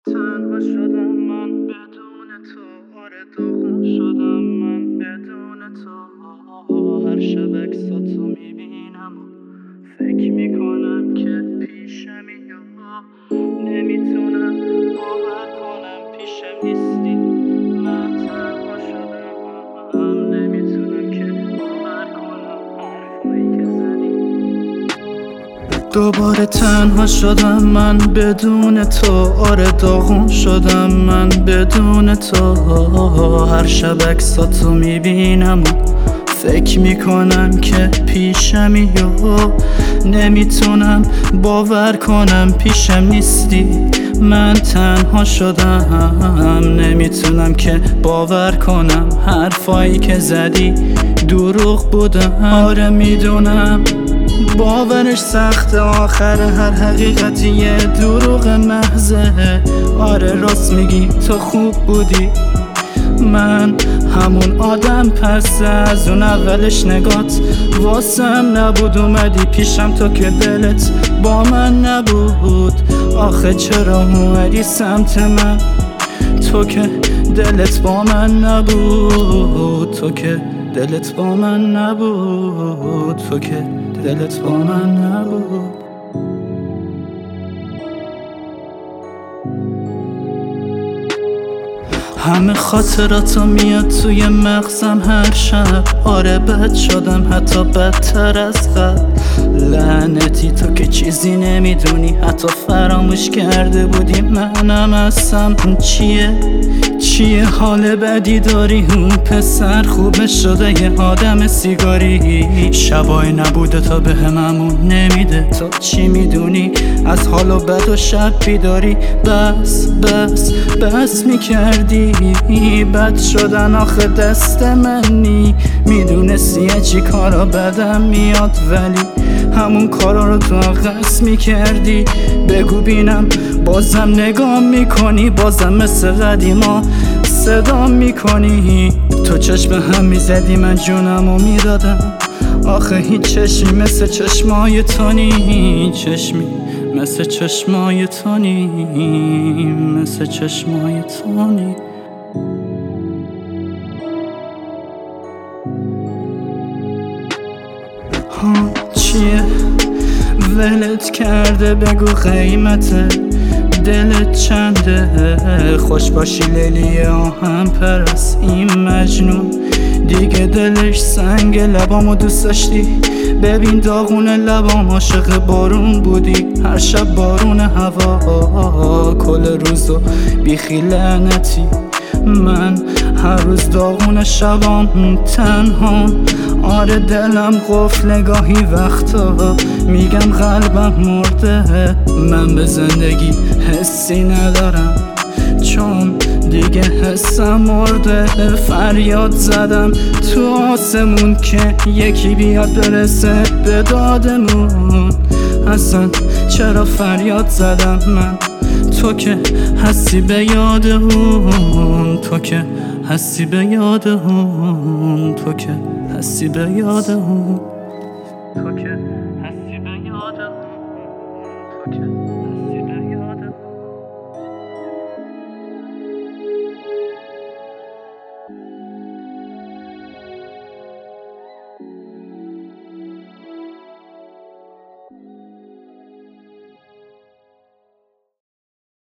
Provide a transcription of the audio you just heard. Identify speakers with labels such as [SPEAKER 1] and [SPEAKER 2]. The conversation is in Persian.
[SPEAKER 1] تنها شدم من بدون تو، آره داغون شدم من بدون تو. هر شب عکساتو میبینم و فکر میکنم که پیشمی یا نمیتونم باور کنم پیشم نیستی. من تنها شدم نمیتونم که باور کنم حرفایی که زدی. دوباره تنها شدم من بدون تو، آره داغون شدم من بدون تو. هر شب عکساتو میبینم و فکر میکنم که پیشمی یا نمیتونم باور کنم پیشم نیستی. من تنها شدم نمیتونم که باور کنم حرفایی که زدی دروغ بودن. آره میدونم باورش سخته، آخر هر حقیقتی یه دروغ محضه. آره راست میگی تو خوب بودی، من همون آدم پس از اون اولش نگات واسم نبود. اومدی پیشم تو که دلت با من نبود. آخه چرا اومدی سمت من تو که دلت با من نبود، تو که دلت با من نبود، تو که دلت با من نبود. همه خاطراتو میاد توی مغزم هر شب. آره بد شدم حتی بدتر از قبل. لعنتی تو که چیزی نمیدونی، حتی فراموش کرده بودی منم هستم. چیه حال بدی داری؟ اون پسر خوبه شده یه آدم سیگاری. شبای نبوده تا به هممون نمیده، تو چی میدونی از حال و بد و شب بیداری؟ بس میکردی بد شدن آخه دست منی. میدونستی چی کارا بدم میاد ولی همون کارا رو تو آغاز میکردی. بگو بینم بازم نگاه میکنی، بازم مثل قدیما صدا میکنی. تو چشم هم میزدی من جونمو میدادم. آخه هیچ چشمی مثل چشمای تو نی، چشمی مثل چشمای تو نی، مثل چشمای تو نی. چیه ولت کرده؟ بگو قیمت دلت چنده؟ خوش باشی لیلی آهم پرست این مجنون دیگه دلش سنگ. لبامو دوست داشتی، ببین داغون لبام. عاشق بارون بودی، هر شب بارون هوا کل روزو بیخی لعنتی. من هر روز داغون شبام تنهام. آره دلم قفل نگاهی وقتا میگم قلبم مرده. من به زندگی حسی ندارم چون دیگه حسم مرده. فریاد زدم تو آسمون که یکی بیاد برسه به دادمون. اصلا چرا فریاد زدم من؟ تو که هستی به یاد اون، تو که هستی به یاد اون، تو که هستی به یاد اون.